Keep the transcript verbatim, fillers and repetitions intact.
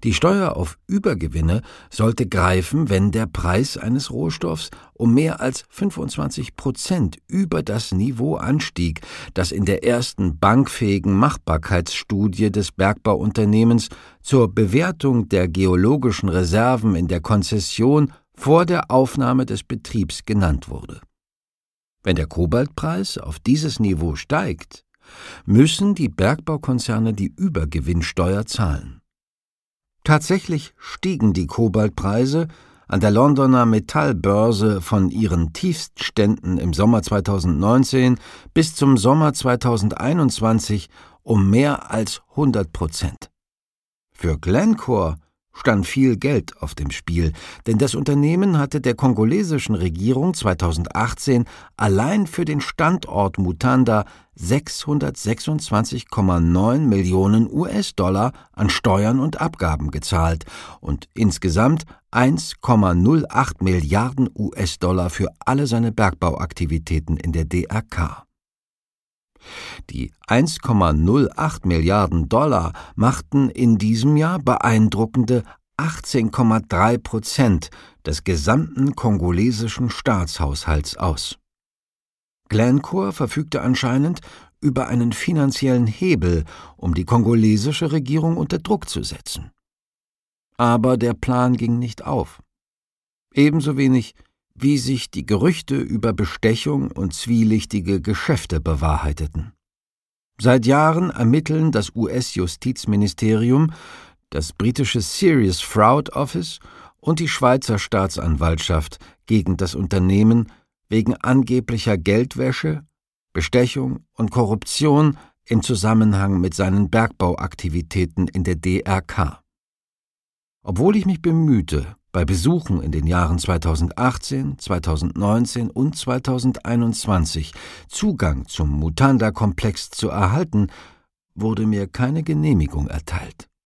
Die Steuer auf Übergewinne sollte greifen, wenn der Preis eines Rohstoffs um mehr als fünfundzwanzig Prozent über das Niveau anstieg, das in der ersten bankfähigen Machbarkeitsstudie des Bergbauunternehmens zur Bewertung der geologischen Reserven in der Konzession vor der Aufnahme des Betriebs genannt wurde. Wenn der Kobaltpreis auf dieses Niveau steigt, müssen die Bergbaukonzerne die Übergewinnsteuer zahlen. Tatsächlich stiegen die Kobaltpreise an der Londoner Metallbörse von ihren Tiefstständen im Sommer zweitausendneunzehn bis zum Sommer zweitausendeinundzwanzig um mehr als hundert Prozent. Für Glencore stand viel Geld auf dem Spiel, denn das Unternehmen hatte der kongolesischen Regierung zweitausendachtzehn allein für den Standort Mutanda sechshundertsechsundzwanzig Komma neun Millionen U S-Dollar an Steuern und Abgaben gezahlt und insgesamt eins Komma null acht Milliarden U S-Dollar für alle seine Bergbauaktivitäten in der D R K. Die eins Komma null acht Milliarden Dollar machten in diesem Jahr beeindruckende achtzehn Komma drei Prozent des gesamten kongolesischen Staatshaushalts aus. Glencore verfügte anscheinend über einen finanziellen Hebel, um die kongolesische Regierung unter Druck zu setzen. Aber der Plan ging nicht auf. Ebenso wenig wie sich die Gerüchte über Bestechung und zwielichtige Geschäfte bewahrheiteten. Seit Jahren ermitteln das U S-Justizministerium, das britische Serious Fraud Office und die Schweizer Staatsanwaltschaft gegen das Unternehmen wegen angeblicher Geldwäsche, Bestechung und Korruption im Zusammenhang mit seinen Bergbauaktivitäten in der D R K. Obwohl ich mich bemühte, bei Besuchen in den Jahren zweitausendachtzehn, zweitausendneunzehn und zweitausendeinundzwanzig Zugang zum Mutanda-Komplex zu erhalten, wurde mir keine Genehmigung erteilt.